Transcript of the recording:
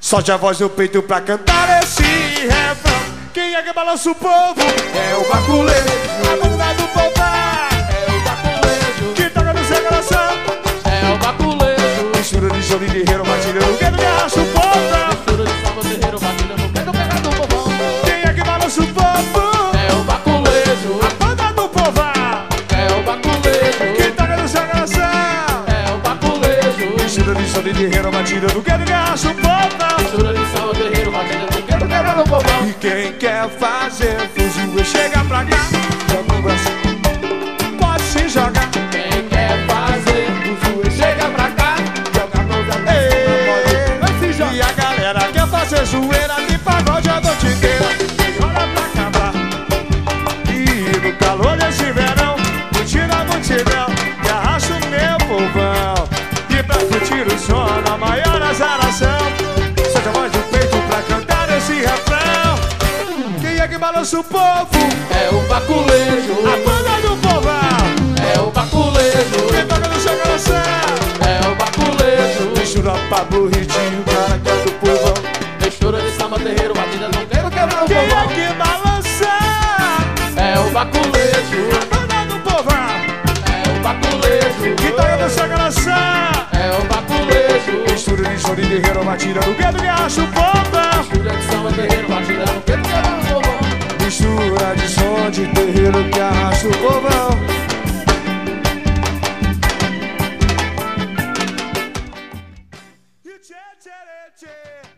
Solte a voz no peito pra cantar esse refrão. Quem é que balança o povo? É o baculejo. A banda do povão é o baculejo. Que toca no seu coração É o baculejo. mistura de choro e de guerreiro, batida no dedo que arrasta o povão. Mistura de samba terreiro, batida no pé do pé do povão. Quem é que balança o povo? É o baculejo. A banda do povão É o baculejo. que toca no seu coração É o baculejo. mistura de choro e de guerreiro, batida no dedo que arrasta o povão. Mistura de samba terreiro, batida no pé do pé do povão. E quem quer fazer fuzil chega pra cá, joga o braço, pode se jogar. Quem quer fazer fuzil chega pra cá. Joga a mão da pode, vai se jogar. E a galera quer fazer zoeira de pagode a noite inteira. Joga pra acabar. E no calor desse verão, curtindo a multidão, que arrasta o meu povão. E pra curtir o som na maior azaração, solte a voz do peito pra cantar esse refrão. Quem é que balança o povo? É o baculejo. A banda do povão É o baculejo. quem toca no seu coração É o baculejo. mistura Pablo Ritinho, cara que é do povão. Mistura de samba terreiro, batida no quero quebrar o Quem é povão. que balança? É o baculejo. A banda do povão É o baculejo. que toca no seu coração É o baculejo. mistura de choro e de guerreiro, batida no dedo que arrasta o povão. Mistura de samba terreiro, batida no quero quebrar o povão. Mistura de som de terreiro que arrasta o povão.